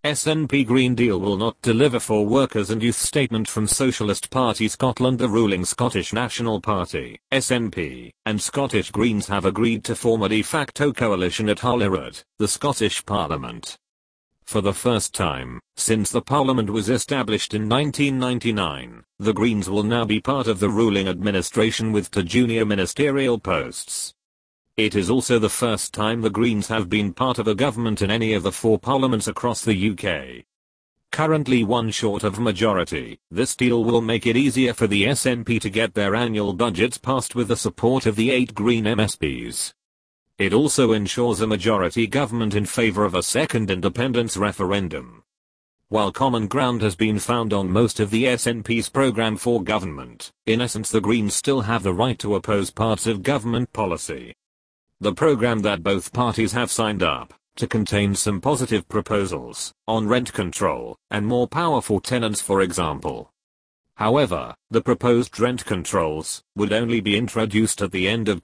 SNP Green Deal will not deliver for workers and youth. Statement from Socialist Party Scotland. The ruling Scottish National Party, SNP, and Scottish Greens have agreed to form a de facto coalition at Holyrood, the Scottish Parliament. For the first time, since the Parliament was established in 1999, the Greens will now be part of the ruling administration with two junior ministerial posts. It is also the first time the Greens have been part of a government in any of the 4 parliaments across the UK. Currently one short of majority, this deal will make it easier for the SNP to get their annual budgets passed with the support of the 8 Green MSPs. It also ensures a majority government in favour of a second independence referendum. While common ground has been found on most of the SNP's programme for government, in essence the Greens still have the right to oppose parts of government policy. The programme that both parties have signed up to contains some positive proposals on rent control and more power for tenants, for example. However, the proposed rent controls would only be introduced at the end of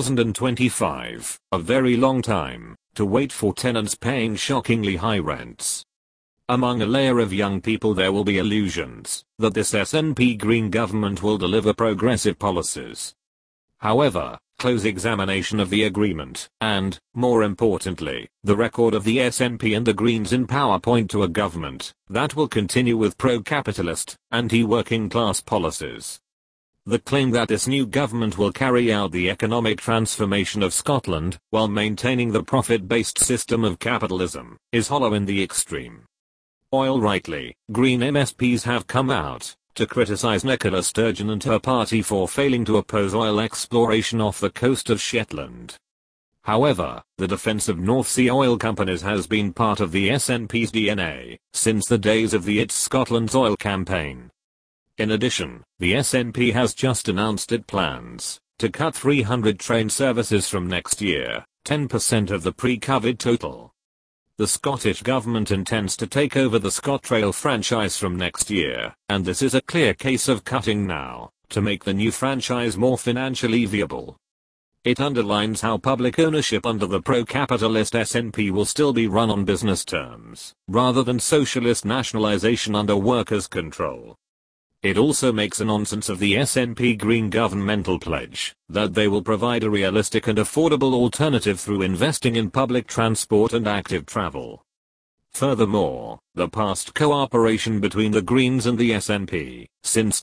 2025, a very long time to wait for tenants paying shockingly high rents. Among a layer of young people there will be illusions that this SNP Green government will deliver progressive policies. However, close examination of the agreement, and, more importantly, the record of the SNP and the Greens in power point to a government that will continue with pro-capitalist, anti-working class policies. The claim that this new government will carry out the economic transformation of Scotland while maintaining the profit-based system of capitalism is hollow in the extreme. While rightly, Green MSPs have come out to criticise Nicola Sturgeon and her party for failing to oppose oil exploration off the coast of Shetland. However, the defence of North Sea oil companies has been part of the SNP's DNA since the days of the It's Scotland's oil campaign. In addition, the SNP has just announced its plans to cut 300 train services from next year, 10% of the pre-COVID total. The Scottish Government intends to take over the ScotRail franchise from next year, and this is a clear case of cutting now, to make the new franchise more financially viable. It underlines how public ownership under the pro-capitalist SNP will still be run on business terms, rather than socialist nationalisation under workers' control. It also makes a nonsense of the SNP Green governmental pledge that they will provide a realistic and affordable alternative through investing in public transport and active travel. Furthermore, the past cooperation between the Greens and the SNP since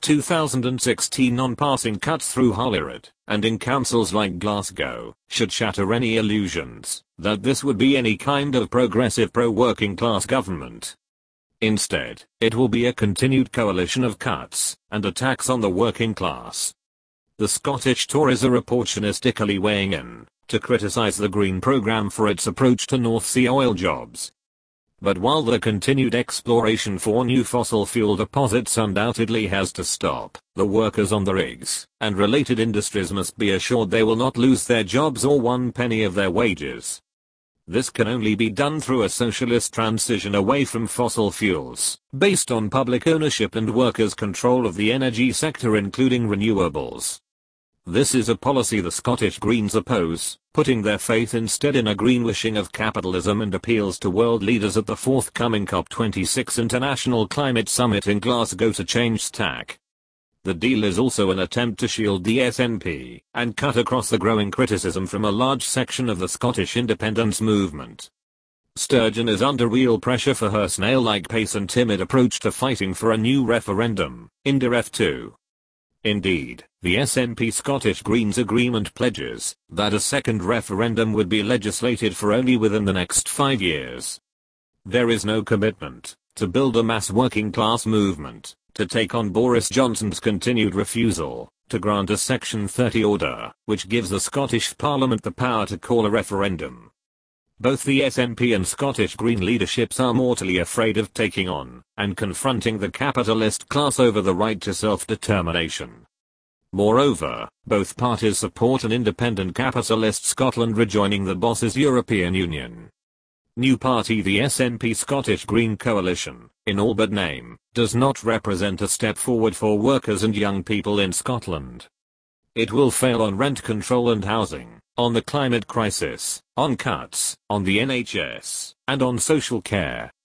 2016 on passing cuts through Holyrood and in councils like Glasgow should shatter any illusions that this would be any kind of progressive pro-working class government. Instead, it will be a continued coalition of cuts and attacks on the working class. The Scottish Tories are opportunistically weighing in to criticise the Green programme for its approach to North Sea oil jobs. But while the continued exploration for new fossil fuel deposits undoubtedly has to stop, the workers on the rigs and related industries must be assured they will not lose their jobs or one penny of their wages. This can only be done through a socialist transition away from fossil fuels, based on public ownership and workers' control of the energy sector including renewables. This is a policy the Scottish Greens oppose, putting their faith instead in a greenwashing of capitalism and appeals to world leaders at the forthcoming COP26 International Climate Summit in Glasgow to change tack. The deal is also an attempt to shield the SNP and cut across the growing criticism from a large section of the Scottish independence movement. Sturgeon is under real pressure for her snail-like pace and timid approach to fighting for a new referendum, IndyRef 2. Indeed, the SNP Scottish Greens agreement pledges that a second referendum would be legislated for only within the next 5 years. There is no commitment to build a mass working class movement to take on Boris Johnson's continued refusal to grant a Section 30 order, which gives the Scottish Parliament the power to call a referendum. Both the SNP and Scottish Green leaderships are mortally afraid of taking on and confronting the capitalist class over the right to self-determination. Moreover, both parties support an independent capitalist Scotland rejoining the boss's European Union. New party The SNP Scottish Green Coalition, in all but name, does not represent a step forward for workers and young people in Scotland. It will fail on rent control and housing, on the climate crisis, on cuts, on the NHS, and on social care.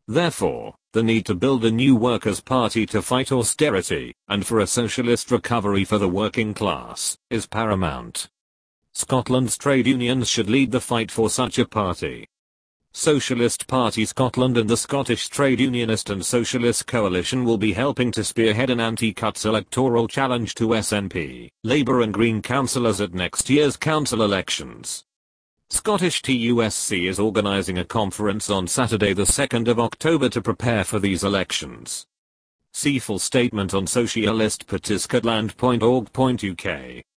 Therefore, the need to build a new workers' party to fight austerity, and for a socialist recovery for the working class, is paramount. Scotland's trade unions should lead the fight for such a party. Socialist Party Scotland and the Scottish Trade Unionist and Socialist Coalition will be helping to spearhead an anti-cuts electoral challenge to SNP, Labour and Green councillors at next year's council elections. Scottish TUSC is organising a conference on Saturday the 2nd of October to prepare for these elections. See full statement on socialistpartiscotland.org.uk.